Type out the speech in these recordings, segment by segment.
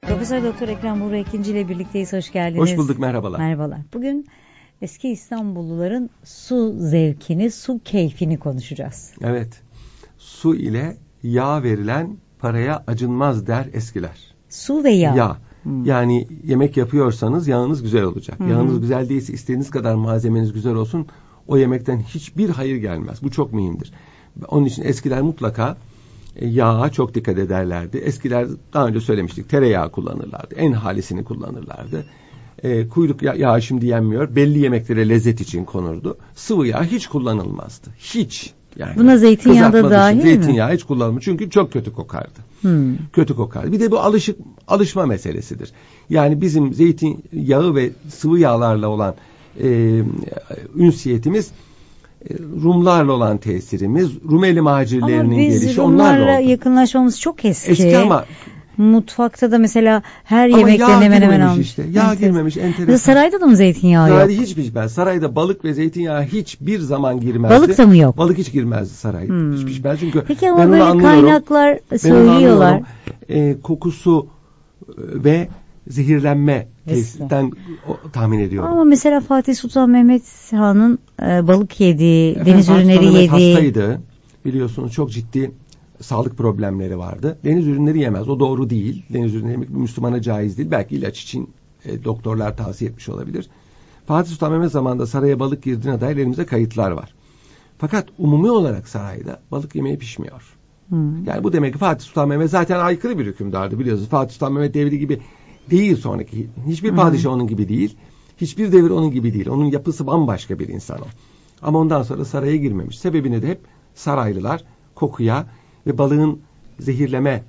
Profesör Doktor Ekrem Buğra İkinci ile birlikteyiz. Hoş geldiniz. Hoş bulduk, merhabalar. Merhabalar. Bugün eski İstanbulluların su zevkini, su keyfini konuşacağız. Evet. Su ile yağ verilen paraya acınmaz der eskiler. Su ve yağ. Yağ. Yani yemek yapıyorsanız yağınız güzel olacak. Yağınız güzel değilse istediğiniz kadar malzemeniz güzel olsun, o yemekten hiçbir hayır gelmez. Bu çok mühimdir. Onun için eskiler mutlaka yağa çok dikkat ederlerdi. Eskiler, daha önce söylemiştik, tereyağı kullanırlardı. En halisini kullanırlardı. Kuyruk yağı şimdi yenmiyor. Belli yemeklere lezzet için konurdu. Sıvı yağ hiç kullanılmazdı. Hiç. Yani buna zeytinyağı da dahil mi? Zeytinyağı hiç kullanılmıyor. Çünkü çok kötü kokardı. Kötü kokardı. Bir de bu alışma meselesidir. Yani bizim zeytinyağı ve sıvı yağlarla olan ünsiyetimiz, Rumlarla olan tesirimiz, Rumeli macirlerinin gelişi onlarla oldu. Rumlarla yakınlaşmamız çok eski. Eski ama mutfakta da mesela her yemekten hemen hemen almış. Işte. Yağ girmemiş, enteresan. Sarayda da mı zeytinyağı yok? Sarayda hiç pişmez. Sarayda balık ve zeytinyağı hiçbir zaman girmezdi. Balık da mı yok? Balık hiç girmezdi sarayda. Hiç pişmez çünkü. Peki ama böyle kaynaklar söylüyorlar. Kokusu ve zehirlenme tesisten tahmin ediyorum. Ama mesela Fatih Sultan Mehmet Han'ın balık yediği, deniz ürünleri Fatih yediği. hastaydı. Biliyorsunuz çok ciddi sağlık problemleri vardı. Deniz ürünleri yemez. O doğru değil. Deniz ürünleri yemek bir Müslümana caiz değil. Belki ilaç için doktorlar tavsiye etmiş olabilir. Fatih Sultan Mehmet zamanında saraya balık girdiğine dair elimizde kayıtlar var. Fakat umumi olarak sarayda balık yemeği pişmiyor. Yani bu demek ki Fatih Sultan Mehmet zaten aykırı bir hükümdardı, biliyorsunuz. Fatih Sultan Mehmet devri gibi değil sonraki. Hiçbir padişah onun gibi değil. Hiçbir devir onun gibi değil. Onun yapısı bambaşka bir insan o. Ama ondan sonra saraya girmemiş. Sebebini de hep saraylılar kokuya ve balığın zehirleme,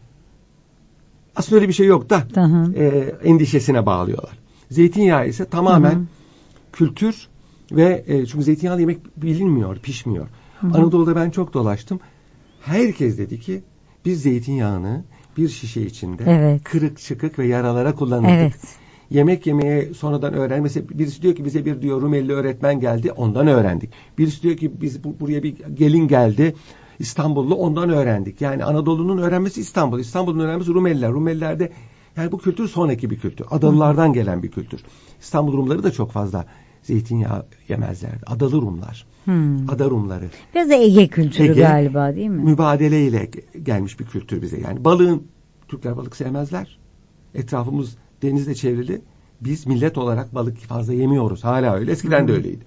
aslında öyle bir şey yok da endişesine bağlıyorlar. Zeytinyağı ise tamamen kültür ve çünkü zeytinyağlı yemek bilinmiyor, pişmiyor. Anadolu'da ben çok dolaştım. Herkes dedi ki biz zeytinyağını bir şişe içinde kırık çıkık ve yaralara kullanırdık. Evet. Yemek yemeye sonradan öğren. Mesela birisi diyor ki bize bir Rumeli öğretmen geldi, ondan öğrendik. Birisi diyor ki biz buraya bir gelin geldi, İstanbullu, ondan öğrendik. Yani Anadolu'nun öğrenmesi İstanbul, İstanbul'un öğrenmesi Rumeliler. Rumeliler'de yani bu kültür sonraki bir kültür. Adalılardan gelen bir kültür. İstanbul Rumları da çok fazla zeytinyağı yemezlerdi. Adalı Rumlar. Ada Rumları. Biraz da Ege kültürü galiba, değil mi? Mübadeleyle gelmiş bir kültür bize. Yani Türkler balık sevmezler. Etrafımız denizle çevrili. Biz millet olarak balık fazla yemiyoruz. Hala öyle. Eskiden de öyleydi.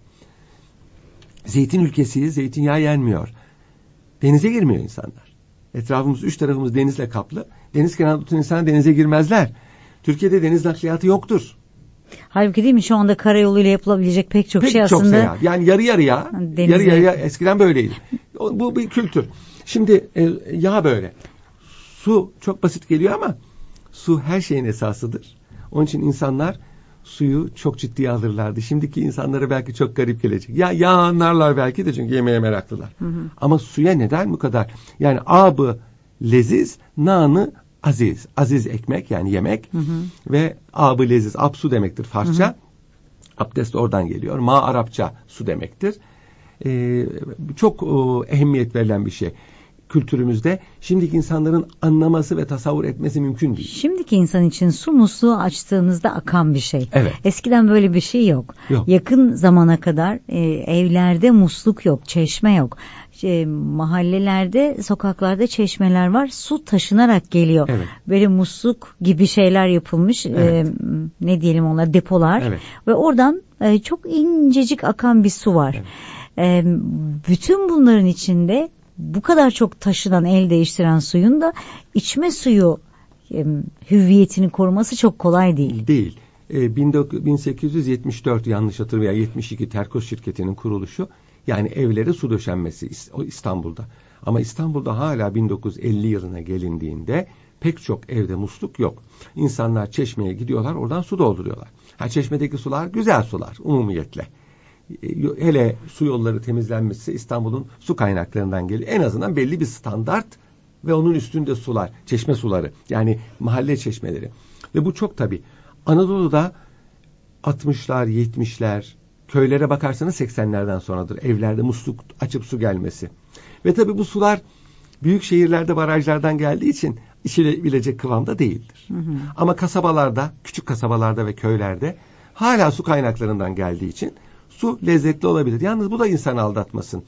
Zeytin ülkesiyiz. Zeytinyağı yenmiyor. Denize girmiyor insanlar. Etrafımız, üç tarafımız denizle kaplı. Deniz kenarında tutan insanlar denize girmezler. Türkiye'de deniz nakliyatı yoktur. Halbuki değil mi? Şu anda karayoluyla yapılabilecek pek çok şey aslında. Seyahat. Yani yarı yarıya eskiden böyleydi. Bu bir kültür. Şimdi yağ böyle. Su çok basit geliyor ama su her şeyin esasıdır. Onun için insanlar suyu çok ciddiye alırlardı. Şimdiki insanlara belki çok garip gelecek. Yağ anlarlar belki de çünkü yemeğe meraklılar. Ama suya neden bu kadar? Yani abı leziz, nanı aziz. Aziz ekmek yani yemek. Ve abı leziz. Ab su demektir Farsça. Abdest oradan geliyor. Ma Arapça su demektir. Çok ehemmiyet verilen bir şey. Kültürümüzde şimdiki insanların anlaması ve tasavvur etmesi mümkün değil. Şimdiki insan için su musluğu açtığınızda akan bir şey. Evet. Eskiden böyle bir şey yok. Yakın zamana kadar evlerde musluk yok, çeşme yok. Mahallelerde, sokaklarda çeşmeler var. Su taşınarak geliyor. Evet. Böyle musluk gibi şeyler yapılmış. Evet. Ne diyelim onlar, depolar. Evet. Ve oradan çok incecik akan bir su var. Evet. Bütün bunların içinde bu kadar çok taşınan, el değiştiren suyun da içme suyu hüviyetini koruması çok kolay değil. Değil. 1874 yanlış hatırlamıyorum, 72 Terkos şirketinin kuruluşu, yani evlere su döşenmesi İstanbul'da. Ama İstanbul'da hala 1950 yılına gelindiğinde pek çok evde musluk yok. İnsanlar çeşmeye gidiyorlar, oradan su dolduruyorlar. Çeşmedeki sular güzel sular umumiyetle. Hele su yolları temizlenmişse İstanbul'un su kaynaklarından geliyor. En azından belli bir standart ve onun üstünde sular, çeşme suları, yani mahalle çeşmeleri. Ve bu çok tabii. Anadolu'da 60'lar, 70'ler, köylere bakarsanız 80'lerden sonradır. Evlerde musluk açıp su gelmesi. Ve tabii bu sular büyük şehirlerde barajlardan geldiği için içilebilecek kıvamda değildir. Ama kasabalarda, küçük kasabalarda ve köylerde hala su kaynaklarından geldiği için su lezzetli olabilir. Yalnız bu da insanı aldatmasın.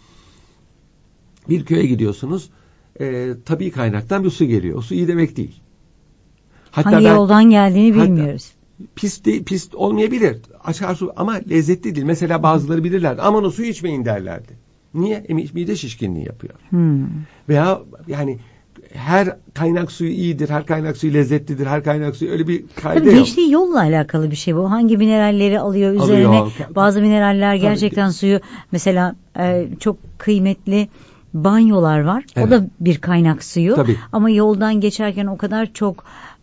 Bir köye gidiyorsunuz, tabii kaynaktan bir su geliyor. O su iyi demek değil. Hatta hangi yoldan geldiğini bilmiyoruz. Pis olmayabilir. Açar su ama lezzetli değil. Mesela bazıları bilirler. Aman o suyu içmeyin derlerdi. Niye? Mide şişkinliği yapıyor. Veya yani her kaynak suyu iyidir, her kaynak suyu lezzetlidir, her kaynak suyu öyle bir kaydı yok. Geçtiği yolla alakalı bir şey bu. Hangi mineralleri alıyor üzerine? Bazı mineraller gerçekten suyu, mesela çok kıymetli banyolar var. Evet. O da bir kaynak suyu. Tabii. Ama yoldan geçerken o kadar çok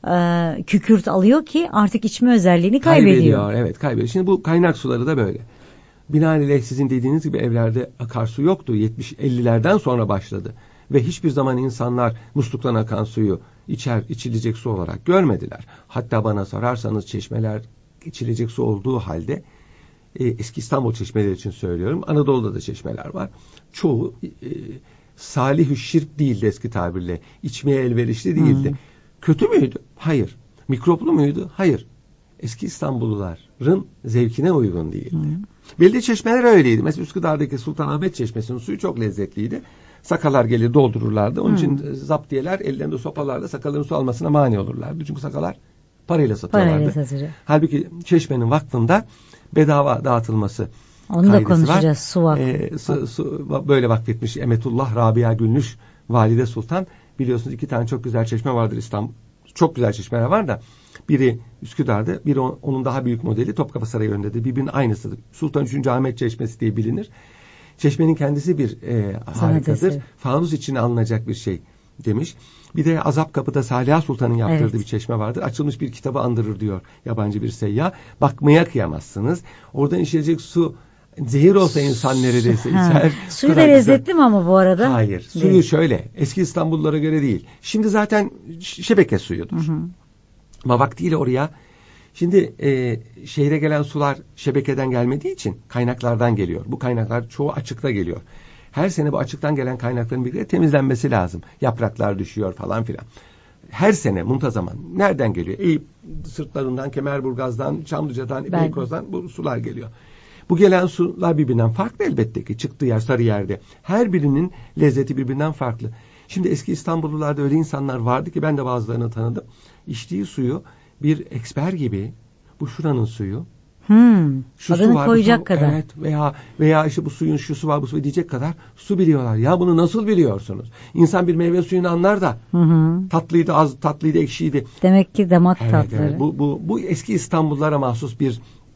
kükürt alıyor ki artık içme özelliğini kaybediyor. Evet, kaybediyor. Şimdi bu kaynak suları da böyle. Binaenaleyh sizin dediğiniz gibi evlerde akarsu yoktu. 70-50'lerden sonra başladı. Ve hiçbir zaman insanlar musluktan akan suyu içilecek su olarak görmediler. Hatta bana sorarsanız çeşmeler içilecek su olduğu halde, eski İstanbul çeşmeleri için söylüyorum, Anadolu'da da çeşmeler var. Çoğu salih-ü şirk değildi eski tabirle. İçmeye elverişli değildi. Kötü müydü? Hayır. Mikroplu muydu? Hayır. Eski İstanbulluların zevkine uygun değildi. Belli çeşmeler öyleydi. Mesela Üsküdar'daki Sultanahmet Çeşmesi'nin suyu çok lezzetliydi. Sakalar gelir doldururlardı. Onun için zaptiyeler ellerinde sopalarla sakaların su almasına mani olurlardı. Çünkü sakalar parayla satıyorlardı. Halbuki çeşmenin vakfında bedava dağıtılması onu da konuşacağız. Var. Su vakfı. Su böyle vakfetmiş Emetullah Rabia Gülnüş Valide Sultan. Biliyorsunuz 2 tane çok güzel çeşme vardır İstanbul. Çok güzel çeşmeler var da biri Üsküdar'da, biri onun daha büyük modeli Topkapı Sarayı önündedir. Birbirinin aynısıdır. Sultan 3. Ahmet Çeşmesi diye bilinir. Çeşmenin kendisi bir harikadır. Fanus için alınacak bir şey demiş. Bir de Azapkapı'da Saliha Sultan'ın yaptırdığı bir çeşme vardır. Açılmış bir kitabı andırır diyor yabancı bir seyyah. Bakmaya kıyamazsınız. Oradan içilecek su zehir olsa insan neredeyse içer. Suyu da lezzetli mi ama bu arada? Hayır. Suyu şöyle. Eski İstanbullulara göre değil. Şimdi zaten şebeke suyudur. Ama vaktiyle oraya şimdi şehre gelen sular şebekeden gelmediği için kaynaklardan geliyor. Bu kaynaklar çoğu açıkta geliyor. Her sene bu açıktan gelen kaynakların bir temizlenmesi lazım. Yapraklar düşüyor falan filan. Her sene muntazaman. Nereden geliyor? Eyüp sırtlarından, Kemerburgaz'dan, Çamlıca'dan, Beykoz'dan bu sular geliyor. Bu gelen sular birbirinden farklı elbette ki. Çıktığı yer Sarıyer'de. Her birinin lezzeti birbirinden farklı. Şimdi eski İstanbullularda öyle insanlar vardı ki ben de bazılarını tanıdım. İçtiği suyu bir eksper gibi, bu şuranın suyu. Şu adını su var, koyacak su, kadar. Evet, veya işte bu suyun şu su var, bu su diyecek kadar su biliyorlar. Ya bunu nasıl biliyorsunuz? İnsan bir meyve suyunu anlar da tatlıydı, az tatlıydı, ekşiydi. Demek ki damak tatları. Evet. Bu eski İstanbullulara mahsus bir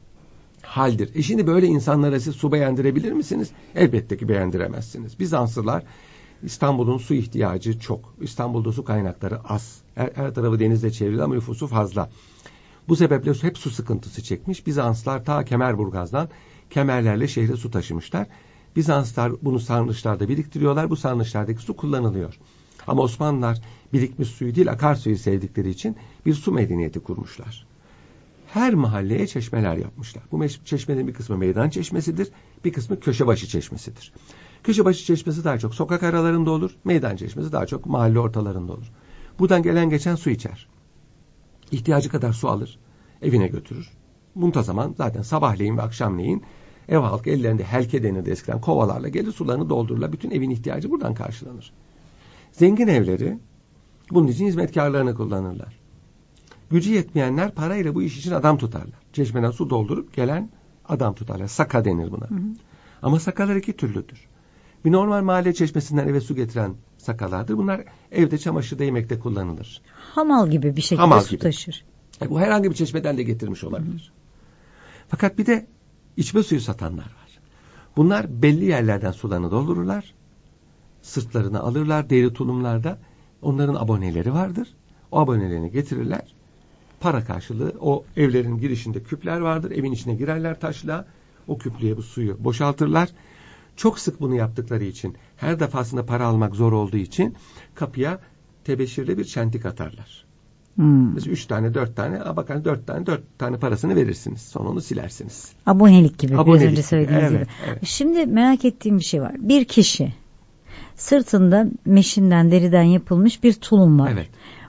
haldir. Şimdi böyle insanlara siz su beğendirebilir misiniz? Elbette ki beğendiremezsiniz. Bizanslılar İstanbul'un su ihtiyacı çok. İstanbul'da su kaynakları az. Her tarafı denizle çevrili ama nüfusu fazla. Bu sebeple hep su sıkıntısı çekmiş. Bizanslar ta Kemerburgaz'dan kemerlerle şehre su taşımışlar. Bizanslar bunu sarnıçlarda biriktiriyorlar. Bu sarnıçlardaki su kullanılıyor. Ama Osmanlılar birikmiş suyu değil akarsuyu sevdikleri için bir su medeniyeti kurmuşlar. Her mahalleye çeşmeler yapmışlar. Bu çeşmenin bir kısmı meydan çeşmesidir, bir kısmı köşebaşı çeşmesidir. Köşebaşı çeşmesi daha çok sokak aralarında olur, meydan çeşmesi daha çok mahalle ortalarında olur. Buradan gelen geçen su içer. İhtiyacı kadar su alır, evine götürür. Muntazaman zaten sabahleyin ve akşamleyin ev halkı ellerinde helke denirdi eskiden kovalarla gelir sularını doldururlar. Bütün evin ihtiyacı buradan karşılanır. Zengin evleri bunun için hizmetkarlarını kullanırlar. Gücü yetmeyenler parayla bu iş için adam tutarlar. Çeşmeden su doldurup gelen adam tutarlar. Saka denir buna. Ama sakalar 2 türlüdür. Bir normal mahalle çeşmesinden eve su getiren sakalardır. Bunlar evde çamaşırda yemekte kullanılır. Hamal gibi bir şekilde su taşır. Bu herhangi bir çeşmeden de getirmiş olabilir. Fakat bir de içme suyu satanlar var. Bunlar belli yerlerden sularını doldururlar. Sırtlarını alırlar deri tulumlarda. Onların aboneleri vardır. O abonelerini getirirler. Para karşılığı o evlerin girişinde küpler vardır. Evin içine girerler taşla. O küplüğe bu suyu boşaltırlar. Çok sık bunu yaptıkları için, her defasında para almak zor olduğu için kapıya tebeşirle bir çentik atarlar. Mesela 3 tane, 4 tane, bakın 4 tane parasını verirsiniz. Sonra onu silersiniz. Abonelik gibi. Biraz önce söylediğiniz gibi. Evet. Şimdi merak ettiğim bir şey var. Bir kişi sırtında meşinden, deriden yapılmış bir tulum var. Evet.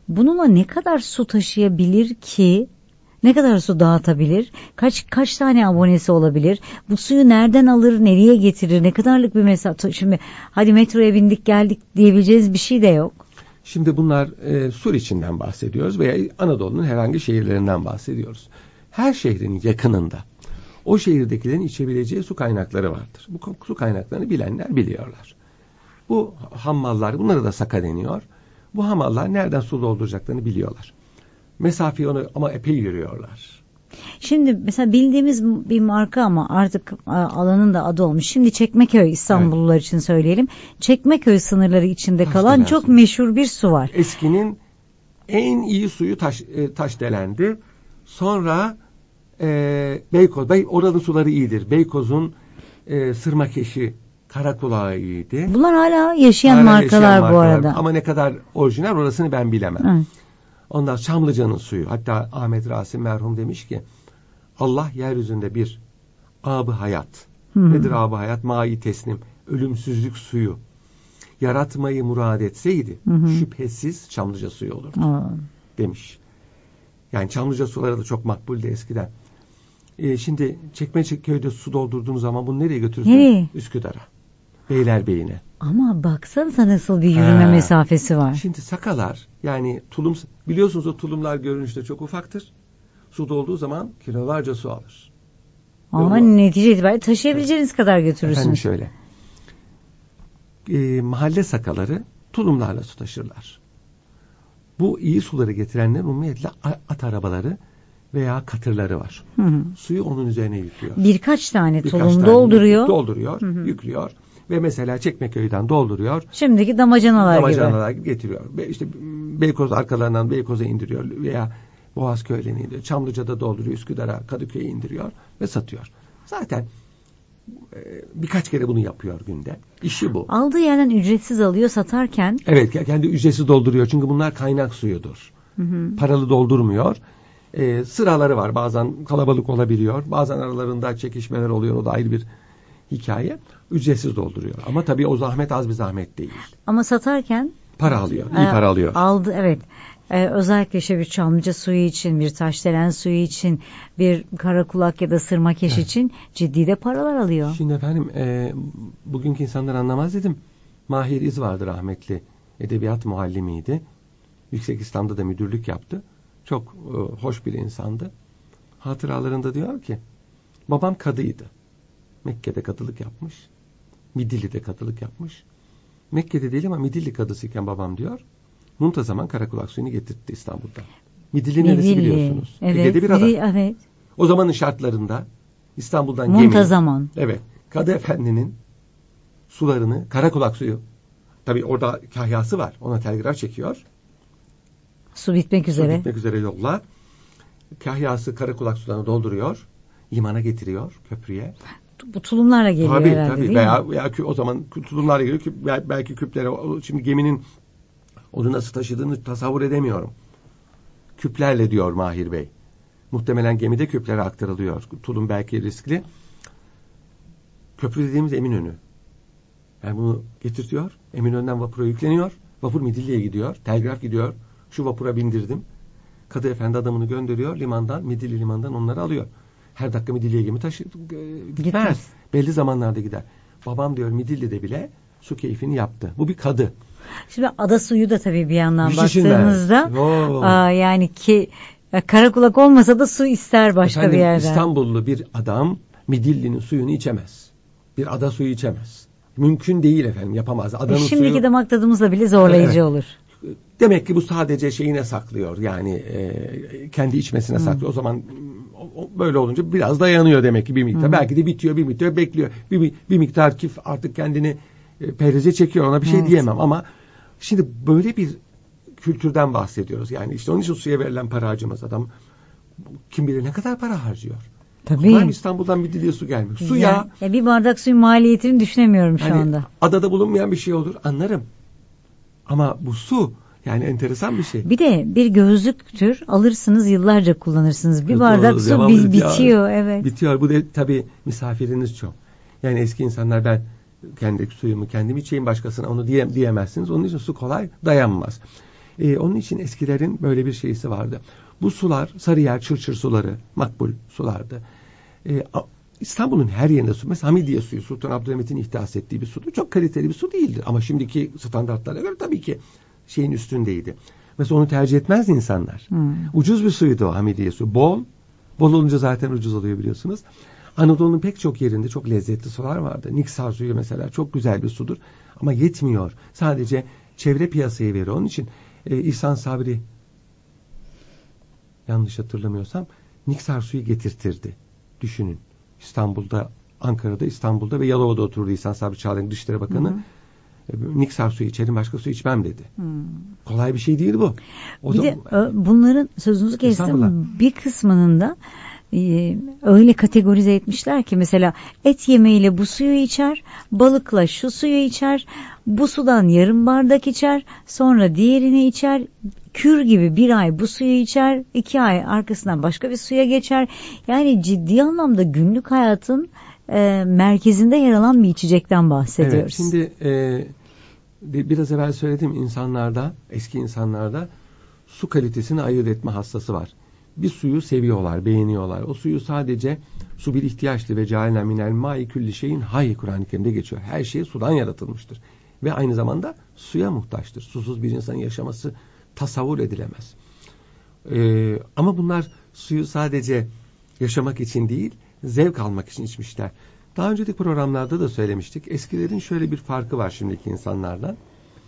Bununla ne kadar su taşıyabilir ki? Ne kadar su dağıtabilir? Kaç tane abonesi olabilir? Bu suyu nereden alır, nereye getirir? Ne kadarlık bir mesafe? Şimdi hadi metroya bindik geldik diyebileceğiz bir şey de yok. Şimdi bunlar Suriçinden bahsediyoruz veya Anadolu'nun herhangi şehirlerinden bahsediyoruz. Her şehrin yakınında o şehirdekilerin içebileceği su kaynakları vardır. Bu su kaynaklarını bilenler biliyorlar. Bu hammallar, bunlara da saka deniyor. Bu hamallar nereden su dolduracaklarını biliyorlar. Mesafeyi ama epey yürüyorlar. Şimdi mesela bildiğimiz bir marka ama artık alanın da adı olmuş. Şimdi Çekmeköy, İstanbullular için söyleyelim. Çekmeköy sınırları içinde kalan çok meşhur bir su var. Eskinin en iyi suyu Taşdelen'di. Sonra Beykoz, oranın suları iyidir. Beykoz'un Sırmakeşi, Karakulağ'ı iyiydi. Bunlar hala yaşayan markalar bu arada. Ama ne kadar orijinal orasını ben bilemem. Evet. Ondan Çamlıca'nın suyu. Hatta Ahmet Rasim merhum demiş ki Allah yeryüzünde bir ab-ı hayat. Nedir ab-ı hayat? Mai teslim. Ölümsüzlük suyu. Yaratmayı murad etseydi şüphesiz Çamlıca suyu olurdu. Demiş. Yani Çamlıca suları da çok makbuldü eskiden. Şimdi Çekmeköy'de su doldurduğunuz zaman bunu nereye götürürsün? Üsküdar'a. Beylerbeyi'ne. Ama baksanıza nasıl bir yürüme mesafesi var. Şimdi sakalar yani tulum, biliyorsunuz o tulumlar görünüşte çok ufaktır. Su dolduğu zaman kilolarca su alır. Ama netice itibariyle taşıyabileceğiniz kadar götürürsünüz. Efendim şöyle. Mahalle sakaları tulumlarla su taşırlar. Bu iyi suları getirenler umumiyetle at arabaları veya katırları var. Suyu onun üzerine yüklüyor. Birkaç tane tulum dolduruyor. Yüklüyor. Ve mesela Çekmeköy'den dolduruyor. Şimdiki damacanalar gibi getiriyor. İşte Beykoz arkalarından Beykoz'a indiriyor veya Boğazköy'den indiriyor. Çamlıca'da dolduruyor, Üsküdar'a, Kadıköy'e indiriyor ve satıyor. Zaten birkaç kere bunu yapıyor günde. İşi bu. Aldığı yerden ücretsiz alıyor satarken. Evet, kendi ücretsiz dolduruyor. Çünkü bunlar kaynak suyudur. Paralı doldurmuyor. Sıraları var. Bazen kalabalık olabiliyor. Bazen aralarında çekişmeler oluyor. O da ayrı bir hikaye. Ücretsiz dolduruyor. Ama tabii o zahmet az bir zahmet değil. Ama satarken para alıyor. İyi para alıyor. Aldı, evet. Özellikle işte bir Çamlıca suyu için, bir Taşdelen suyu için, bir Karakulak ya da Sırmakeş için ciddi de paralar alıyor. Şimdi efendim bugünkü insanlar anlamaz dedim. Mahir İz vardı rahmetli. Edebiyat muallimiydi. Yüksek İslam'da da müdürlük yaptı. Çok hoş bir insandı. Hatıralarında diyor ki babam kadıydı. Mekke'de kadılık yapmış. Midilli'de kadılık yapmış. Mekke'de değil ama Midilli kadısıyken babam diyor. Muntazaman Karakulak suyunu getirtti İstanbul'da. Midilli neresi biliyorsunuz? Evet. Ege'de bir ada. Evet. O zamanın şartlarında İstanbul'dan Muntazaman. Evet. Kadı Efendi'nin sularını Karakulak suyu. Tabii orada kahyası var. Ona telgraf çekiyor. Su bitmek üzere. Su bitmek üzere yolla. Kahyası Karakulak sularını dolduruyor. Limana getiriyor, köprüye. Bu tulumlarla geliyor herhalde değil mi? Veya o zaman tulumlarla geliyor. Belki küplere. Şimdi geminin onu nasıl taşıdığını tasavvur edemiyorum. Küplerle diyor Mahir Bey. Muhtemelen gemide küplere aktarılıyor. Tulum belki riskli. Köprü dediğimiz Eminönü. Yani bunu getirtiyor. Eminönü'nden vapura yükleniyor. Vapur Midilli'ye gidiyor. Telgraf gidiyor. Şu vapura bindirdim. Kadı Efendi adamını gönderiyor limandan. Midilli limandan onları alıyor. Her dakika Midilli'ye gemi gitmez. Belli zamanlarda gider. Babam diyor Midilli'de bile su keyfini yaptı. Bu bir kadı. Şimdi ada suyu da tabii bir yandan baktığınızda yani ki Karakulak olmasa da su ister başka efendim, bir yerden. İstanbullu bir adam Midilli'nin suyunu içemez. Bir ada suyu içemez. Mümkün değil efendim, yapamaz. Adanın şimdiki suyu... damak tadımızla bile zorlayıcı olur. Demek ki bu sadece şeyine saklıyor. Yani kendi içmesine saklıyor. O zaman böyle olunca biraz dayanıyor demek ki bir miktar. Belki de bitiyor, bir miktar bekliyor. Bir miktar kif artık kendini perize çekiyor. Ona bir şey diyemem ama şimdi böyle bir kültürden bahsediyoruz. Yani işte onun için suya verilen para harcamaz adam. Kim bilir ne kadar para harcıyor. Tabii. Kolay İstanbul'dan bir Midilli'ye su gelmiyor. Suya ya bir bardak suyun maliyetini düşünemiyorum şu anda. Adada bulunmayan bir şey olur anlarım. Ama bu su yani enteresan bir şey. Bir de bir gözlüktür. Alırsınız yıllarca kullanırsınız. Bir bardak su bitiyor. Evet. Bitiyor. Bu da tabii misafiriniz çok. Yani eski insanlar ben kendi suyumu kendim içeyim başkasına onu diyemezsiniz. Onun için su kolay dayanmaz. Onun için eskilerin böyle bir şeysi vardı. Bu sular Sarıyer, Çırçır suları makbul sulardı. İstanbul'un her yerinde su. Mesela Hamidiye suyu Sultan Abdülhamit'in ihdas ettiği bir sudur. Çok kaliteli bir su değildir. Ama şimdiki standartlara göre tabii ki şeyin üstündeydi. Mesela onu tercih etmezdi insanlar. Ucuz bir suydu o Hamidiye suyu. Bol olunca zaten ucuz oluyor biliyorsunuz. Anadolu'nun pek çok yerinde çok lezzetli sular vardı. Niksar suyu mesela çok güzel bir sudur. Ama yetmiyor. Sadece çevre piyasayı veriyor. Onun için İhsan Sabri, yanlış hatırlamıyorsam, Niksar suyu getirtirdi. Düşünün. İstanbul'da, Ankara'da, İstanbul'da ve Yalova'da oturdu İhsan Sabri Çağlayan Dışişleri Bakanı. Niksar suyu içerim, başka su içmem dedi. Kolay bir şey değil bu. Bunların sözünüzü kestim. Bir kısmının da öyle kategorize etmişler ki mesela et yemeğiyle bu suyu içer, balıkla şu suyu içer, bu sudan yarım bardak içer, sonra diğerini içer, kür gibi bir ay bu suyu içer, 2 ay arkasından başka bir suya geçer. Yani ciddi anlamda günlük hayatın merkezinde yer alan bir içecekten bahsediyoruz. Evet, şimdi biraz evvel söylediğim insanlarda, eski insanlarda su kalitesini ayırt etme hastası var. Bir suyu seviyorlar, beğeniyorlar. O suyu sadece su bir ihtiyaçtı ve cealna minel ma'i külli şeyin hayy, Kur'an-ı Kerim'de geçiyor. Her şey sudan yaratılmıştır. Ve aynı zamanda suya muhtaçtır. Susuz bir insanın yaşaması tasavvur edilemez. Ama bunlar suyu sadece yaşamak için değil, zevk almak için içmişler. Daha önceki programlarda da söylemiştik. Eskilerin şöyle bir farkı var şimdiki insanlardan.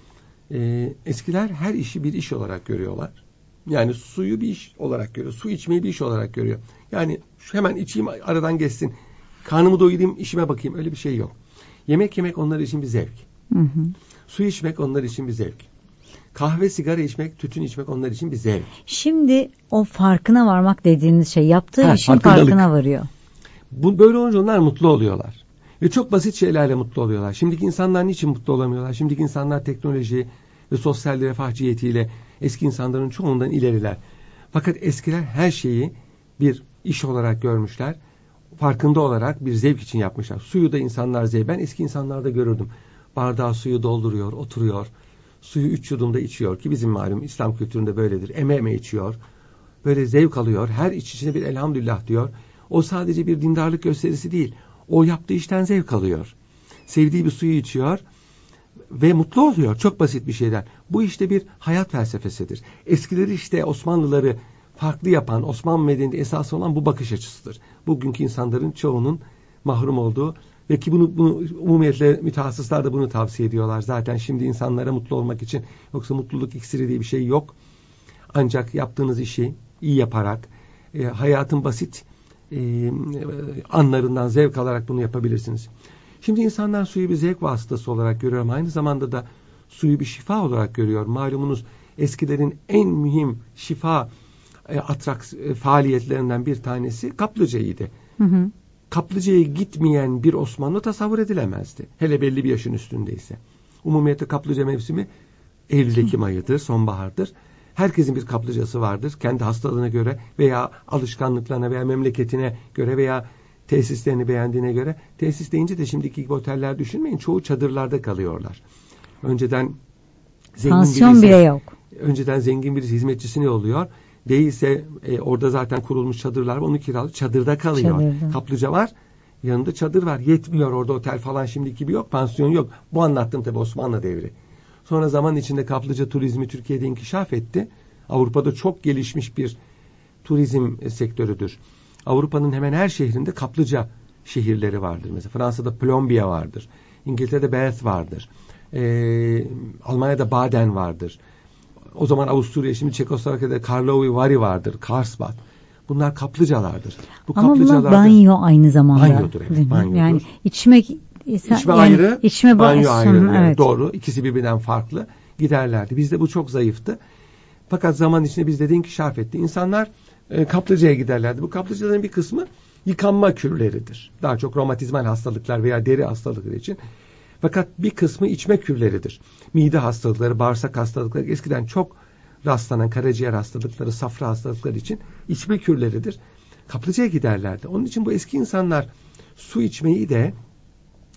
Eskiler her işi bir iş olarak görüyorlar. Yani suyu bir iş olarak görüyor. Su içmeyi bir iş olarak görüyor. Yani hemen içeyim, aradan geçsin. Karnımı doyurayım, işime bakayım. Öyle bir şey yok. Yemek yemek onlar için bir zevk. Su içmek onlar için bir zevk. Kahve, sigara içmek, tütün içmek onlar için bir zevk. Şimdi o farkına varmak dediğiniz şey, yaptığı işin farkına varıyor. Böyle olunca onlar mutlu oluyorlar. Ve çok basit şeylerle mutlu oluyorlar. Şimdiki insanlar niçin mutlu olamıyorlar? Şimdiki insanlar teknoloji ve sosyal refah cihetiyle eski insanların çoğundan ileriler. Fakat eskiler her şeyi bir iş olarak görmüşler. Farkında olarak bir zevk için yapmışlar. Suyu da insanlar zevk. Ben eski insanlarda görürdüm. Bardağı suyu dolduruyor, oturuyor. Suyu 3 yudumda içiyor ki bizim malum İslam kültüründe böyledir. Eme içiyor. Böyle zevk alıyor. Her içişine bir elhamdülillah diyor. O sadece bir dindarlık gösterisi değil. O yaptığı işten zevk alıyor. Sevdiği bir suyu içiyor ve mutlu oluyor. Çok basit bir şeyden. Bu işte bir hayat felsefesidir. Eskileri işte Osmanlıları farklı yapan, Osmanlı medeniyeti esası olan bu bakış açısıdır. Bugünkü insanların çoğunun mahrum olduğu ve ki bunu umumiyetle mütehassıslar da bunu tavsiye ediyorlar. Zaten şimdi insanlara mutlu olmak için, yoksa mutluluk iksiri diye bir şey yok. Ancak yaptığınız işi iyi yaparak, hayatın basit anlarından zevk alarak bunu yapabilirsiniz. Şimdi insanlar suyu bir zevk vasıtası olarak görüyor ama aynı zamanda da suyu bir şifa olarak görüyor. Malumunuz eskilerin en mühim şifa faaliyetlerinden bir tanesi kaplıcaydı. Kaplıcaya gitmeyen bir Osmanlı tasavvur edilemezdi. Hele belli bir yaşın üstündeyse. Umumiyetle kaplıca mevsimi Eylül-Ekim ayıdır, sonbahardır. Herkesin bir kaplıcası vardır. Kendi hastalığına göre veya alışkanlıklarına veya memleketine göre veya tesislerini beğendiğine göre. Tesis deyince de şimdiki gibi oteller düşünmeyin. Çoğu çadırlarda kalıyorlar. Önceden pansiyon bile yok. Önceden zengin birisi hizmetçisini yolluyor. Değilse orada zaten kurulmuş çadırlar var. Onu kiralıyor. Çadırda kalıyor. Çadırda. Kaplıca var. Yanında çadır var. Yetmiyor orada otel falan şimdiki gibi yok. Pansiyon yok. Bu anlattığım tabii Osmanlı devri. Sonra zaman içinde kaplıca turizmi Türkiye'de inkişaf etti. Avrupa'da çok gelişmiş bir turizm sektörüdür. Avrupa'nın hemen her şehrinde kaplıca şehirleri vardır. Mesela Fransa'da Plombier vardır. İngiltere'de Bath vardır. Almanya'da Baden vardır. O zaman Avusturya, şimdi Çekoslovakya'da Karlovy Vary vardır. Karlsbad. Bunlar kaplıcalardır. Ama bunlar banyo aynı zamanda. Banyodur, evet. Banyodur. Yani içme ayrı, banyo ayrı. Evet. Doğru. İkisi birbirinden farklı giderlerdi. Bizde bu çok zayıftı. Fakat zaman içinde bizde de inkişaf etti. İnsanlar kaplıcaya giderlerdi. Bu kaplıcaların bir kısmı yıkanma kürleridir. Daha çok romatizmal hastalıklar veya deri hastalıkları için. Fakat bir kısmı içme kürleridir. Mide hastalıkları, bağırsak hastalıkları, eskiden çok rastlanan karaciğer hastalıkları, safra hastalıkları için içme kürleridir. Kaplıcaya giderlerdi. Onun için bu eski insanlar su içmeyi de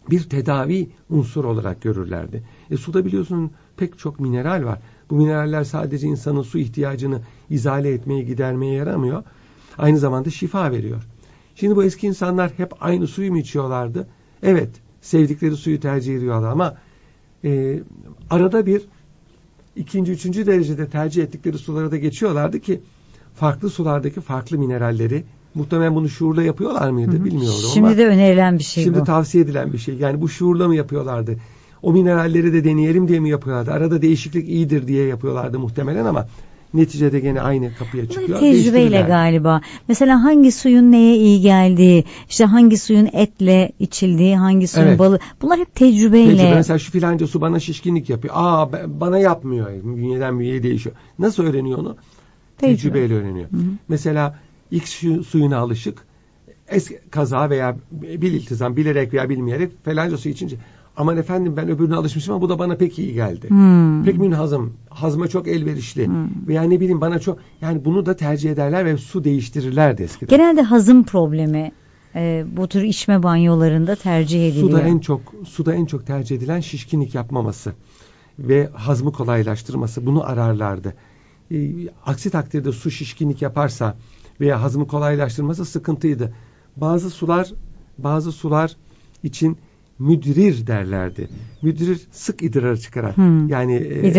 bir tedavi unsuru olarak görürlerdi. Suda biliyorsun pek çok mineral var. Bu mineraller sadece insanın su ihtiyacını izale etmeye, gidermeye yaramıyor. Aynı zamanda şifa veriyor. Şimdi bu eski insanlar hep aynı suyu mu içiyorlardı? Evet, sevdikleri suyu tercih ediyorlar ama arada bir ikinci, üçüncü derecede tercih ettikleri sulara da geçiyorlardı ki farklı sulardaki farklı mineralleri, muhtemelen bunu şuurla yapıyorlar mıydı bilmiyorum. Şimdi ama de önerilen bir şey şimdi bu. tavsiye edilen bir şey. Yani bu şuurla mı yapıyorlardı? O mineralleri de deneyelim diye mi yapıyorlardı? Arada değişiklik iyidir diye yapıyorlardı muhtemelen ama neticede gene aynı kapıya çıkıyor. Tecrübeyle galiba. Mesela hangi suyun neye iyi geldiği, işte hangi suyun etle içildiği, hangi suyun balı. Bunlar hep tecrübeyle. Mesela şu filanca su bana şişkinlik yapıyor. Bana yapmıyor. Bünyeden bünyeye değişiyor. Nasıl öğreniyor onu? Tecrübeyle öğreniyor. Hı-hı. Mesela X suyuna alışık. Kaza veya bir iltizam, bilerek veya bilmeyerek falanca su içince aman efendim ben öbürüne alışmışım ama bu da bana pek iyi geldi. Pek münhazım, hazma çok elverişli veya ne bileyim bana çok, yani bunu da tercih ederler ve su değiştirirlerdi eskiden. Genelde hazım problemi bu tür içme banyolarında tercih ediliyor. Suda en çok tercih edilen şişkinlik yapmaması ve hazmı kolaylaştırması, bunu ararlardı. Aksi takdirde su şişkinlik yaparsa veya hazmı kolaylaştırması sıkıntıydı. Bazı sular için müdrir derlerdi. Müdrir sık idrar çıkaran. Yani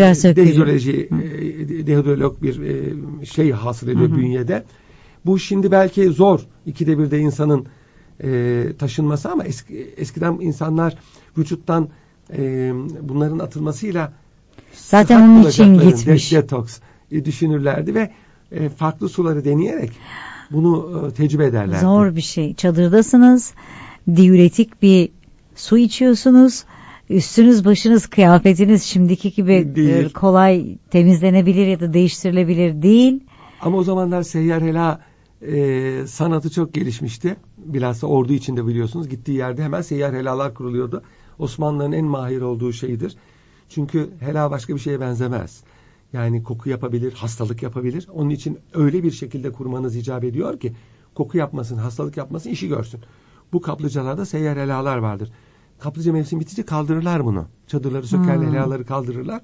dehidrolog bir şey hasıl ediyor bünyede. Bu şimdi belki zor. 2'de 1'de insanın taşınması ama eskiden insanlar vücuttan bunların atılmasıyla zaten onun için gitmiş. Detoks düşünürlerdi ve farklı suları deneyerek bunu tecrübe ederlerdi. Zor bir şey. Çadırdasınız. Diüretik bir su içiyorsunuz. Üstünüz, başınız, kıyafetiniz şimdiki gibi değil, kolay temizlenebilir ya da değiştirilebilir değil. Ama o zamanlar seyyar hela sanatı çok gelişmişti. Bilhassa ordu içinde biliyorsunuz. Gittiği yerde hemen seyyar helalar kuruluyordu. Osmanlıların en mahir olduğu şeydir. Çünkü hela başka bir şeye benzemez. Yani koku yapabilir, hastalık yapabilir. Onun için öyle bir şekilde kurmanız icap ediyor ki koku yapmasın, hastalık yapmasın, işi görsün. Bu kaplıcalarda seyyar helalar vardır. Kaplıca mevsim bitince kaldırırlar bunu. Çadırları sökerler, helaları kaldırırlar.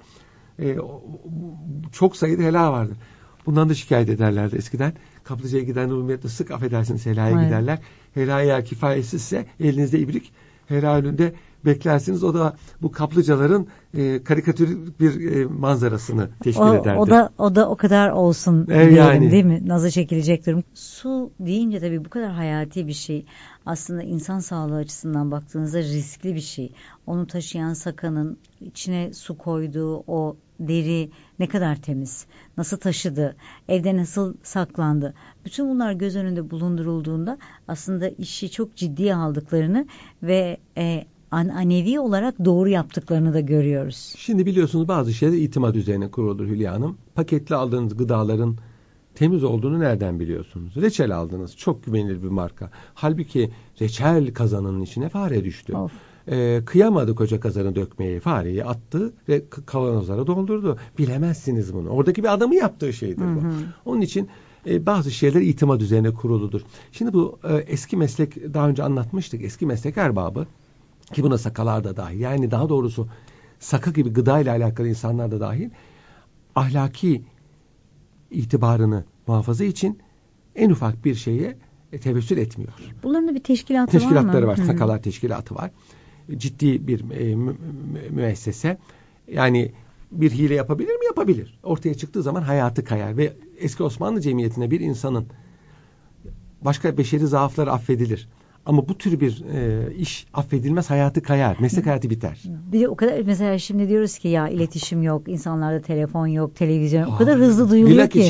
Çok sayıda hela vardır. Bundan da şikayet ederlerdi eskiden. Kaplıcaya giden umumiyetle sık affedersiniz helaya giderler. Hela eğer kifayetsizse elinizde ibrik, hela önünde beklersiniz. O da bu kaplıcaların karikatürik bir manzarasını teşkil ederdi. O da o kadar olsun diyelim yani. Değil mi? Naza çekilecek durum. Su deyince tabii bu kadar hayati bir şey. Aslında insan sağlığı açısından baktığınızda riskli bir şey. Onu taşıyan sakanın içine su koyduğu o deri ne kadar temiz, nasıl taşıdı, evde nasıl saklandı. Bütün bunlar göz önünde bulundurulduğunda aslında işi çok ciddiye aldıklarını ve anevi olarak doğru yaptıklarını da görüyoruz. Şimdi biliyorsunuz bazı şeyler itimat üzerine kurulur Hülya Hanım. Paketli aldığınız gıdaların temiz olduğunu nereden biliyorsunuz? Reçel aldınız. Çok güvenilir bir marka. Halbuki reçel kazanının içine fare düştü. Kıyamadı koca kazanı dökmeye. Fareyi attı ve kavanozlara doldurdu. Bilemezsiniz bunu. Oradaki bir adamın yaptığı şeydir bu. Onun için bazı şeyler itimat üzerine kuruludur. Şimdi bu eski meslek, daha önce anlatmıştık. Eski meslek erbabı ki buna sakalar da dahil. Yani daha doğrusu saka gibi gıda ile alakalı insanlar da dahil. Ahlaki itibarını muhafaza için en ufak bir şeye tevessül etmiyor. Bunların da bir teşkilatları var. Sakalar teşkilatı var. Ciddi bir müessese. Yani bir hile yapabilir mi? Yapabilir. Ortaya çıktığı zaman hayatı kayar ve eski Osmanlı cemiyetine bir insanın başka beşeri zaafları affedilir. Ama bu tür bir iş affedilmez, hayatı kayar. Meslek hayatı biter. Bir de o kadar mesela şimdi diyoruz ki ya iletişim yok, insanlarda telefon yok, televizyon o kadar hızlı duyuluyor ki.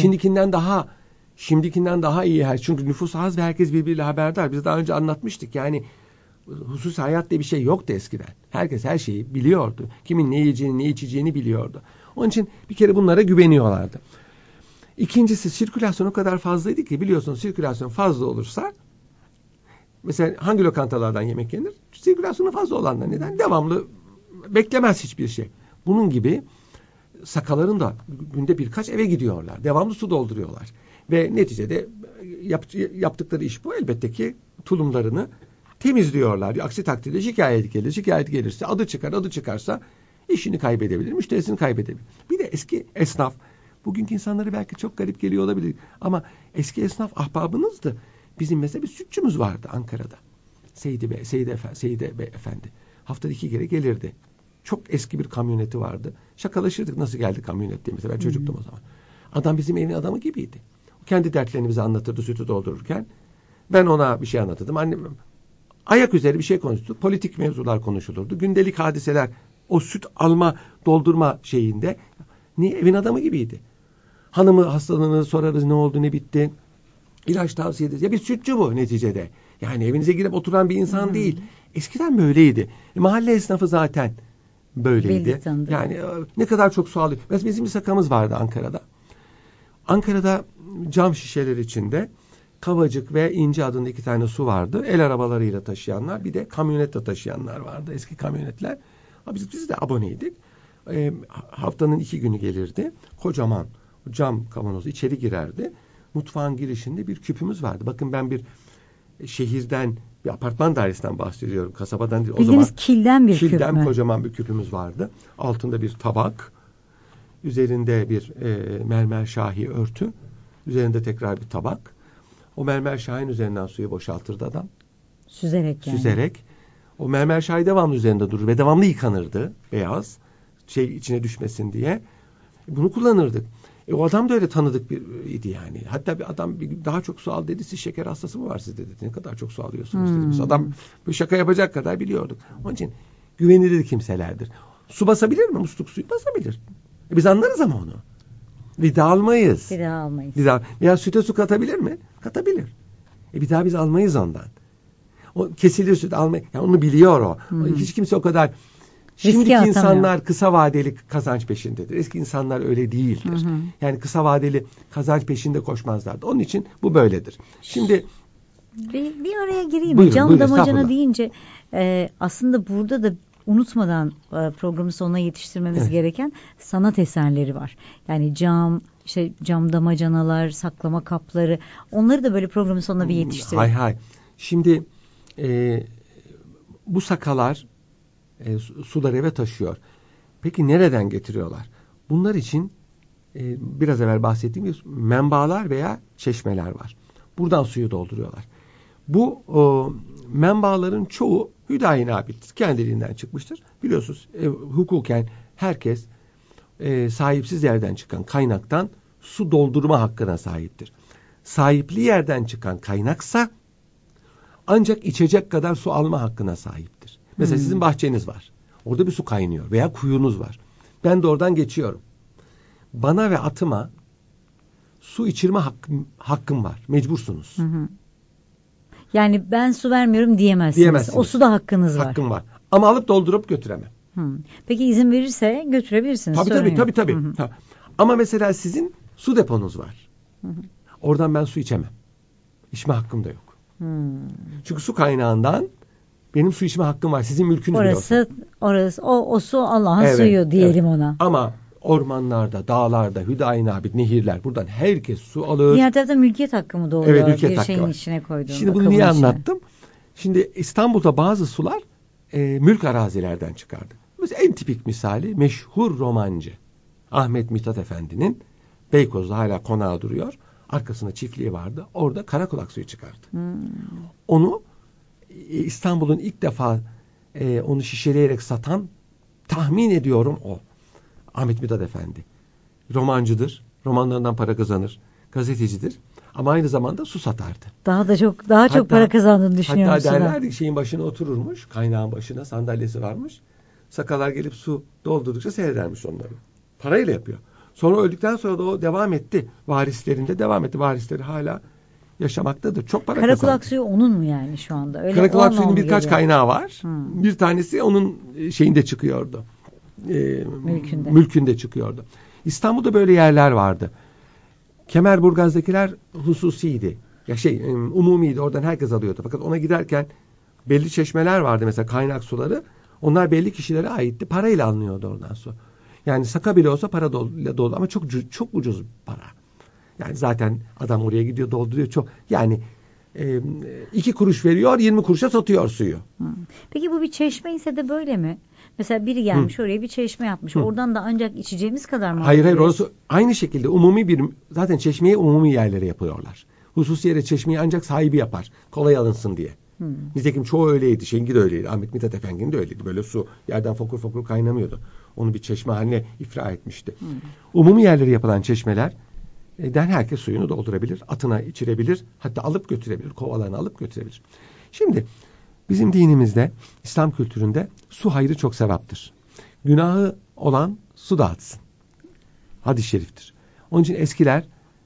Şimdikinden daha iyi. Çünkü nüfus az ve herkes birbiriyle haberdar. Biz daha önce anlatmıştık. Yani hususi hayat diye bir şey yoktu eskiden. Herkes her şeyi biliyordu. Kimin ne yiyeceğini, ne içeceğini biliyordu. Onun için bir kere bunlara güveniyorlardı. İkincisi sirkülasyon o kadar fazlaydı ki biliyorsunuz sirkülasyon fazla olursa mesela hangi lokantalardan yemek yenir? Sirkülasyonu fazla olanlar. Neden? Devamlı beklemez hiçbir şey. Bunun gibi sakaların da günde birkaç eve gidiyorlar. Devamlı su dolduruyorlar. Ve neticede yaptıkları iş bu. Elbette ki tulumlarını temizliyorlar. Aksi takdirde şikayet gelir. Şikayet gelirse adı çıkarsa işini kaybedebilir, müşterisini kaybedebilir. Bir de eski esnaf, bugünkü insanları belki çok garip geliyor olabilir ama eski esnaf ahbabınızdı. Bizim mesela bir sütçümüz vardı Ankara'da. Seyide Bey Efendi. Haftada 2 kere gelirdi. Çok eski bir kamyoneti vardı. Şakalaşırdık nasıl geldi kamyonet diye. Mesela ben çocuktum o zaman. Adam bizim evin adamı gibiydi. Kendi dertlerini bize anlatırdı sütü doldururken. Ben ona bir şey anlatırdım. Annem ayak üzeri bir şey konuştuk. Politik mevzular konuşulurdu. Gündelik hadiseler o süt alma, doldurma şeyinde. Niye? Evin adamı gibiydi. Hanımı hastalığını sorarız, ne oldu, ne bitti. İlaç tavsiye ederiz. Ya bir sütçü bu neticede. Yani evinize girip oturan bir insan değil. Eskiden böyleydi. Mahalle esnafı zaten böyleydi. Yani ne kadar çok su alıyor. Mesela bizim bir sakamız vardı Ankara'da. Ankara'da cam şişeler içinde Kavacık ve İnci adında 2 tane su vardı. El arabalarıyla taşıyanlar, bir de kamyonetle taşıyanlar vardı. Eski kamyonetler. Biz de aboneydik. Haftanın 2 günü gelirdi. Kocaman cam kavanozu içeri girerdi. Mutfağın girişinde bir küpümüz vardı. Bakın ben bir şehirden, bir apartman dairesinden bahsediyorum. Kasabadan değil. Bildiğiniz o zaman kilden bir küp mü? Kocaman bir küpümüz vardı. Altında bir tabak. Üzerinde bir mermer şahi örtü. Üzerinde tekrar bir tabak. O mermer şahinin üzerinden suyu boşaltırdı adam. Süzerek yani. Süzerek. O mermer şahi devamlı üzerinde durur ve devamlı yıkanırdı. Beyaz. İçine düşmesin diye. Bunu kullanırdık. O adam da öyle tanıdık bir idi yani. Hatta bir adam daha çok su al dedi. Siz şeker hastası mı var sizde dedi. Ne kadar çok su alıyorsunuz dedi. Adam bu şaka yapacak kadar biliyorduk. Onun için güvenilir kimselerdir. Su basabilir mi? Musluk suyu basabilir. Biz anlarız ama onu. Bir daha almayız. Ya süte su katabilir mi? Katabilir. Bir daha biz almayız ondan. O kesilir süt almayı. Yani onu biliyor o. Hiç kimse o kadar. Şimdiki insanlar kısa vadeli kazanç peşindedir. Eski insanlar öyle değildir. Yani kısa vadeli kazanç peşinde koşmazlardı. Onun için bu böyledir. Şimdi bir araya gireyim. Buyurun, cam damacana deyince aslında burada da unutmadan programın sonuna yetiştirmemiz gereken sanat eserleri var. Yani cam damacanalar, saklama kapları, onları da böyle programın sonuna bir yetiştirelim. Hay. Şimdi bu sakalar suları eve taşıyor. Peki nereden getiriyorlar? Bunlar için biraz evvel bahsettiğim gibi menbaalar veya çeşmeler var. Buradan suyu dolduruyorlar. Bu menbaaların çoğu Hüdayi Nabil'dir. Kendiliğinden çıkmıştır. Biliyorsunuz hukuken herkes sahipsiz yerden çıkan kaynaktan su doldurma hakkına sahiptir. Sahipli yerden çıkan kaynaksa ancak içecek kadar su alma hakkına sahiptir. Mesela sizin bahçeniz var. Orada bir su kaynıyor veya kuyunuz var. Ben de oradan geçiyorum. Bana ve atıma su içirme hakkım var. Mecbursunuz. Yani ben su vermiyorum diyemezsiniz. O suda hakkınız var. Hakkım var. Ama alıp doldurup götüremem. Peki izin verirse götürebilirsiniz. Tabii. Ama mesela sizin su deponuz var. Oradan ben su içemem. İçme hakkım da yok. Çünkü su kaynağından benim su içme hakkım var. Sizin mülkünüz bile olsa. O su Allah'ın suyu diyelim ona. Ama ormanlarda, dağlarda, Hüdayi Nabil, nehirler, buradan herkes su alır. Diğer tarafta mülkiyet hakkı mı doğuyor? Evet, mülkiyet hakkı şeyin var. içine koyduğunda. Şimdi bunu niye anlattım? Şimdi İstanbul'da bazı sular mülk arazilerden çıkardı. Mesela en tipik misali meşhur romancı Ahmet Mithat Efendi'nin Beykoz'da hala konağı duruyor. Arkasında çiftliği vardı. Orada karakulak suyu çıkardı. Onu İstanbul'un ilk defa onu şişeleyerek satan, tahmin ediyorum o. Ahmet Mithat Efendi. Romancıdır. Romanlarından para kazanır. Gazetecidir. Ama aynı zamanda su satardı. Daha çok para kazandığını düşünüyorum. Hatta derlerdi şeyin başına otururmuş. Kaynağın başına sandalyesi varmış. Sakalar gelip su doldurdukça seyredermiş onları. Parayla yapıyor. Sonra öldükten sonra da o devam etti. Varislerinde devam etti. Varisleri hala yaşamaktadır. Çok para kazandı. Karakulak suyu onun mu yani şu anda? Karakulak suyunun birkaç kaynağı var. Bir tanesi onun şeyinde çıkıyordu. Mülkünde çıkıyordu. İstanbul'da böyle yerler vardı. Kemerburgaz'dakiler hususiydi. Umumiydi. Oradan herkes alıyordu. Fakat ona giderken belli çeşmeler vardı mesela kaynak suları. Onlar belli kişilere aitti. Parayla alınıyordu oradan su. Yani saka bile olsa para dolu ama çok ucuz para. Yani zaten adam oraya gidiyor dolduruyor çok. Yani 2 kuruş veriyor, 20 kuruşa satıyor suyu. Peki bu bir çeşme ise de böyle mi? Mesela biri gelmiş oraya bir çeşme yapmış. Oradan da ancak içeceğimiz kadar mı? Hayır orası aynı şekilde zaten çeşmeyi umumi yerlere yapıyorlar. Hususi yere çeşmeyi ancak sahibi yapar. Kolay alınsın diye. Nitekim çoğu öyleydi. Şengi de öyleydi. Ahmet Mithat Efendi'nin de öyleydi. Böyle su yerden fokur fokur kaynamıyordu. Onu bir çeşme haline ifra etmişti. Umumi yerlere yapılan çeşmeler herkes suyunu doldurabilir. Atına içirebilir. Hatta alıp götürebilir. Kovalarını alıp götürebilir. Şimdi bizim dinimizde, İslam kültüründe su hayrı çok sevaptır. Günahı olan su dağıtsın. Hadis-i şeriftir. Onun için eskiler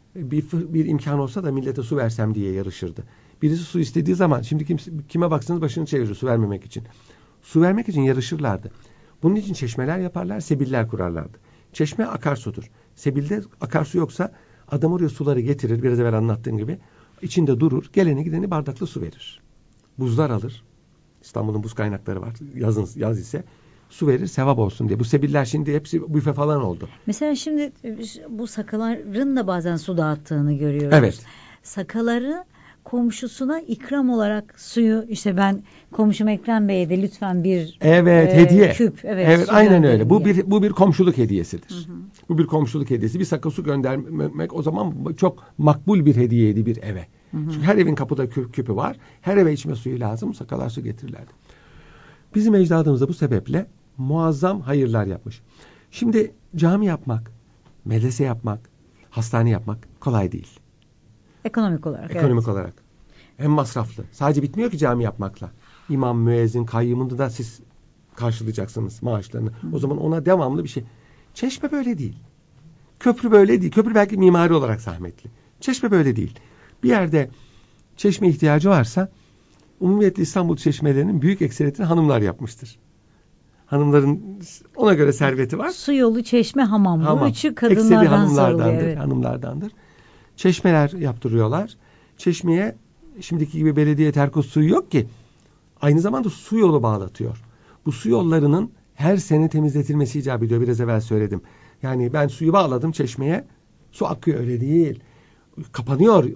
bir imkan olsa da millete su versem diye yarışırdı. Birisi su istediği zaman şimdi kime baksanız başını çevirir su vermemek için. Su vermek için yarışırlardı. Bunun için çeşmeler yaparlar, sebiller kurarlardı. Çeşme akarsudur. Sebilde akarsu yoksa adam oraya suları getirir, biraz evvel anlattığım gibi. İçinde durur, geleni gideni bardakla su verir. Buzlar alır. İstanbul'un buz kaynakları var. Yaz ise su verir, sevap olsun diye. Bu sebiller şimdi hepsi büfe falan oldu. Mesela şimdi bu sakaların da bazen su dağıttığını görüyoruz. Evet. Sakaları komşusuna ikram olarak suyu, işte ben komşum Ekrem Bey'e de lütfen bir hediye. Küp. Evet aynen öyle. Bu bir komşuluk hediyesidir. Bu bir komşuluk hediyesi. Bir saka su göndermek o zaman çok makbul bir hediyeydi bir eve. Çünkü her evin kapıda küpü var. Her eve içme suyu lazım. Sakalar su getirirlerdi. Bizim ecdadımız da bu sebeple muazzam hayırlar yapmış. Şimdi cami yapmak, medrese yapmak, hastane yapmak kolay değil. Ekonomik olarak. Ekonomik olarak. Hem masraflı. Sadece bitmiyor ki cami yapmakla. İmam, müezzin, kayyımını da siz karşılayacaksınız maaşlarını. O zaman ona devamlı bir şey. Çeşme böyle değil. Köprü böyle değil. Köprü belki mimari olarak zahmetli. Çeşme böyle değil. Bir yerde çeşme ihtiyacı varsa umumiyetle İstanbul çeşmelerinin büyük ekseriyetini hanımlar yapmıştır. Hanımların ona göre serveti var. Su yolu, çeşme, hamam. Bu üçü kadınlardan soruluyor. Evet. Hanımlardandır. Çeşmeler yaptırıyorlar. Çeşmeye şimdiki gibi belediye terkos suyu yok ki. Aynı zamanda su yolu bağlatıyor. Bu su yollarının her sene temizletilmesi icap ediyor. Biraz evvel söyledim. Yani ben suyu bağladım çeşmeye. Su akıyor, öyle değil. Kapanıyor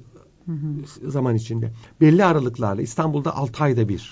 zaman içinde. Belli aralıklarla İstanbul'da 6 ayda bir.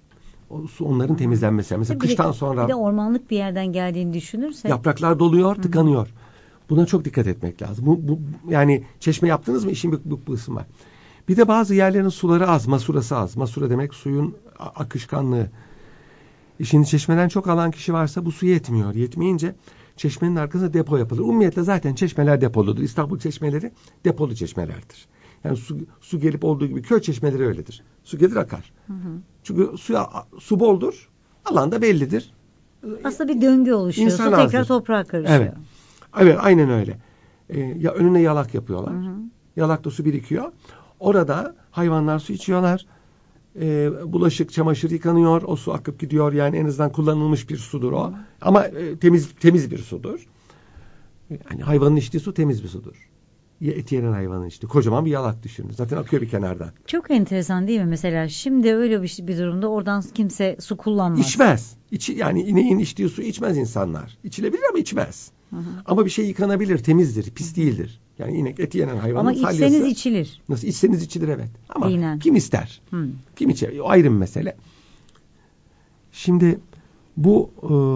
Onların temizlenmesi. Mesela kıştan sonra. Bir de ormanlık bir yerden geldiğini düşünürsek. Yapraklar doluyor, tıkanıyor. Buna çok dikkat etmek lazım. Yani çeşme yaptınız mı işin bir kısmı var. Bir de bazı yerlerin suları az, masurası az. Masura demek suyun akışkanlığı. Şimdi çeşmeden çok alan kişi varsa bu su yetmiyor. Yetmeyince çeşmenin arkasında depo yapılır. Umumiyetle zaten çeşmeler depoludur. İstanbul çeşmeleri depolu çeşmelerdir. Yani su gelip olduğu gibi köy çeşmeleri öyledir. Su gelir akar. Çünkü su boldur. Alan da bellidir. Aslında bir döngü oluşuyor. Su tekrar toprağa karışıyor. Evet aynen öyle. Ya önüne yalak yapıyorlar. Yalakta su birikiyor. Orada hayvanlar su içiyorlar. Bulaşık, çamaşır yıkanıyor. O su akıp gidiyor. Yani en azından kullanılmış bir sudur o. Ama temiz bir sudur. Yani hayvanın içtiği su temiz bir sudur. Et yenen hayvanın içtiği. Kocaman bir yalak düşünün. Zaten akıyor bir kenardan. Çok enteresan değil mi? Mesela şimdi öyle bir durumda oradan kimse su kullanmaz. İçmez. Yani ineğin içtiği su içmez insanlar. İçilebilir ama içmez. Ama bir şey yıkanabilir, temizdir, pis değildir. Yani inek, eti yenen hayvanın salyası. Ama içseniz içilir. Nasıl içseniz içilir, evet. Ama Dinen. Kim ister? Kim içer? O ayrı bir mesele. Şimdi bu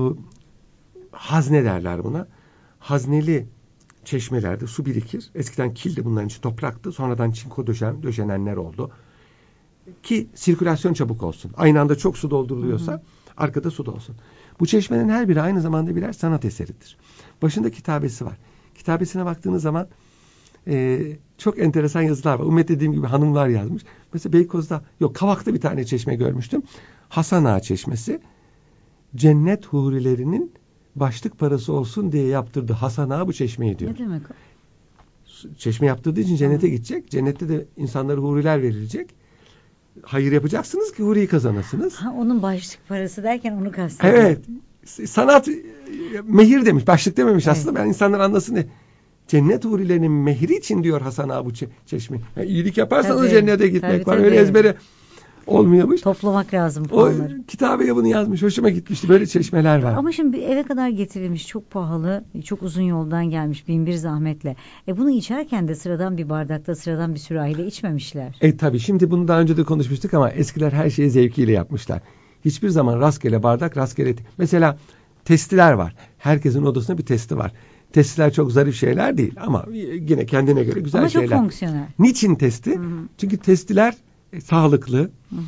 hazne derler buna. Hazneli çeşmelerde su birikir. Eskiden kildi, bunların içi topraktı. Sonradan çinko döşenenler oldu. Ki sirkülasyon çabuk olsun. Aynı anda çok su dolduruluyorsa arkada su da olsun. Bu çeşmenin her biri aynı zamanda birer sanat eseridir. Başında kitabesi var. Kitabesine baktığınız zaman çok enteresan yazılar var. Ümmet dediğim gibi hanımlar yazmış. Mesela Beykoz'da, Kavak'ta bir tane çeşme görmüştüm. Hasan Ağa Çeşmesi. Cennet hurilerinin başlık parası olsun diye yaptırdı Hasan Ağa bu çeşmeyi diyor. Ne demek o? Çeşme yaptırdığı için cennete gidecek. Cennette de insanlara huriler verilecek. Hayır yapacaksınız ki huriyi kazanasınız. Onun başlık parası derken onu kastediyor. Evet. Sanat mehir demiş. Başlık dememiş aslında. Ben insanlar anlasın diye. Cennet hurilerinin mehri için diyor Hasan Ağa bu çeşme. Yani iyilik yaparsanız cennete gitmek var. Öyle ezbere olmuyormuş. Toplamak lazım o puanları. kitabeye bunu yazmış. Hoşuma gitmişti. Böyle çeşmeler var. Ama şimdi eve kadar getirilmiş, çok pahalı, çok uzun yoldan gelmiş, bin bir zahmetle. Bunu içerken de sıradan bir bardakta, sıradan bir sürahiyle içmemişler. Tabii şimdi bunu daha önce de konuşmuştuk ama eskiler her şeyi zevkiyle yapmışlar. Hiçbir zaman rastgele bardak, rastgele... Mesela testiler var. Herkesin odasında bir testi var. Testiler çok zarif şeyler değil ama yine kendine göre güzel şeyler. Ama çok fonksiyonel. Niçin testi? Hı-hı. Çünkü testiler sağlıklı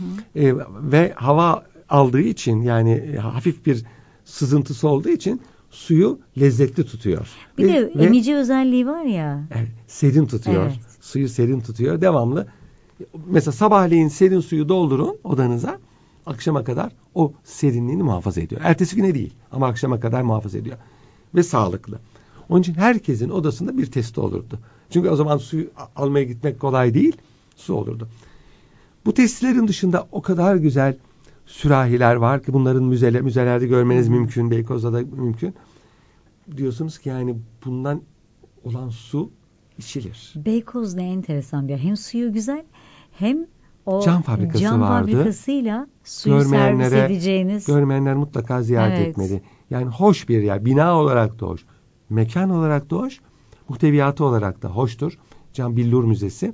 ve hava aldığı için, yani hafif bir sızıntısı olduğu için suyu lezzetli tutuyor. Bir de emici özelliği var ya. Evet, serin tutuyor. Evet. Suyu serin tutuyor. Devamlı. Mesela sabahleyin serin suyu doldurun odanıza. Akşama kadar o serinliğini muhafaza ediyor. Ertesi güne değil ama akşama kadar muhafaza ediyor. Ve sağlıklı. Onun için herkesin odasında bir testi olurdu. Çünkü o zaman suyu almaya gitmek kolay değil. Su olurdu. Bu testilerin dışında o kadar güzel sürahiler var ki bunların müzelerde görmeniz mümkün. Beykoz'da da mümkün. Diyorsunuz ki yani bundan olan su içilir. Beykoz ne enteresan bir yer. Hem suyu güzel hem o cam fabrikasıyla suyu servis edeceğiniz. Görmeyenler mutlaka ziyaret etmeli. Yani hoş bir yer. Bina olarak da hoş. Mekan olarak da hoş. Muhteviyatı olarak da hoştur. Cam Billur Müzesi.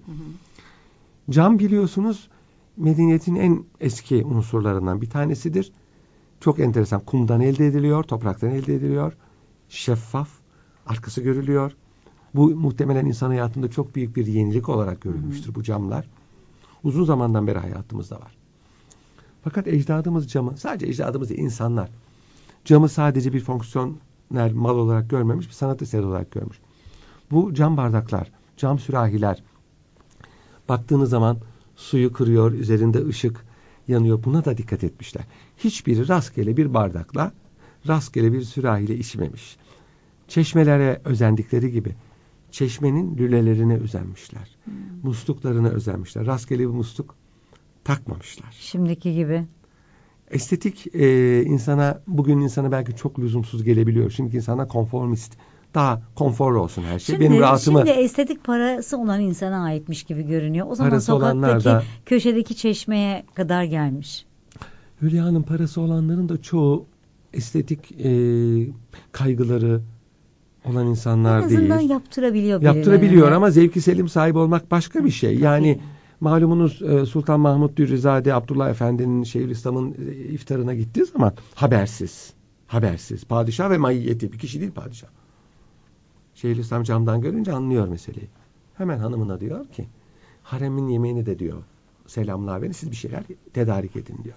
Cam biliyorsunuz medeniyetin en eski unsurlarından bir tanesidir. Çok enteresan. Kumdan elde ediliyor. Topraktan elde ediliyor. Şeffaf. Arkası görülüyor. Bu muhtemelen insan hayatında çok büyük bir yenilik olarak görülmüştür bu camlar. Uzun zamandan beri hayatımızda var. Fakat ecdadımız camı, sadece ecdadımız değil, insanlar camı sadece bir fonksiyonel mal olarak görmemiş, bir sanat eseri olarak görmüş. Bu cam bardaklar, cam sürahiler, baktığınız zaman suyu kırıyor, üzerinde ışık yanıyor. Buna da dikkat etmişler. Hiçbiri rastgele bir bardakla, rastgele bir sürahiyle içmemiş. Çeşmelere özendikleri gibi çeşmenin lülelerine özenmişler. Musluklarına özenmişler. Rastgele bir musluk takmamışlar. Şimdiki gibi. Estetik bugün insana belki çok lüzumsuz gelebiliyor. Şimdiki insana konformist. Daha konforlu olsun her şey. Benim rahatımı... Şimdi estetik parası olan insana aitmiş gibi görünüyor. O zaman sokaktaki, köşedeki çeşmeye kadar gelmiş. Hülya'nın parası olanların da çoğu estetik kaygıları olan insanlar değil. En azından yaptırabiliyor. Yaptırabiliyor ama zevki selim sahibi olmak başka bir şey. Yani malumunuz Sultan Mahmud Dürrizade Abdullah Efendi'nin Şeyhülislam'ın iftarına gittiği zaman habersiz. Padişah ve maiyeti, bir kişi değil padişah. Şeyhülislam camdan görünce anlıyor meseleyi. Hemen hanımına diyor ki haremin yemeğini de diyor selamlar verin, siz bir şeyler tedarik edin diyor.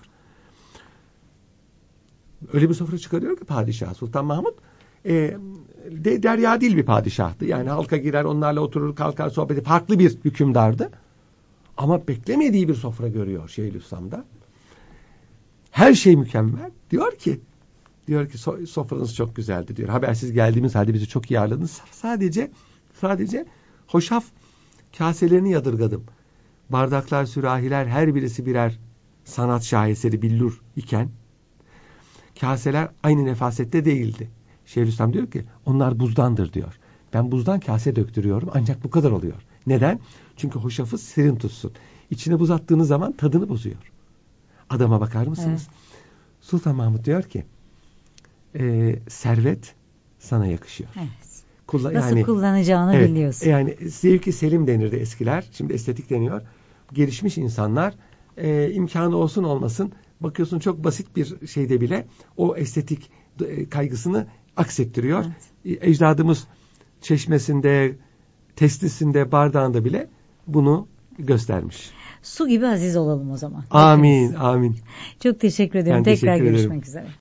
Öyle bir sofra çıkarıyor ki padişah Sultan Mahmud derya değil bir padişahtı. Yani halka girer, onlarla oturur, kalkar, sohbet eder. Farklı bir hükümdardı. Ama beklemediği bir sofra görüyor Şeyhülislam'da. Her şey mükemmel. Diyor ki sofranız çok güzeldi diyor. Habersiz geldiğimiz halde bizi çok iyi ağırladınız. Sadece hoşaf kaselerini yadırgadım. Bardaklar, sürahiler her birisi birer sanat şaheseri billur iken kaseler aynı nefasette değildi. Şeyhülislam diyor ki onlar buzdandır diyor. Ben buzdan kase döktürüyorum ancak bu kadar oluyor. Neden? Çünkü hoşafı serin tutsun. İçine buz attığınız zaman tadını bozuyor. Adama bakar mısınız? Evet. Sultan Mahmud diyor ki servet sana yakışıyor. Evet. Nasıl kullanacağını biliyorsun. Yani zevki selim denirdi eskiler. Şimdi estetik deniyor. Gelişmiş insanlar imkanı olsun olmasın bakıyorsun çok basit bir şeyde bile o estetik kaygısını aksettiriyor. Evet. Ecdadımız çeşmesinde, testisinde, bardağında bile bunu göstermiş. Su gibi aziz olalım o zaman. Amin, amin. Çok teşekkür ederim. Tekrar görüşmek üzere.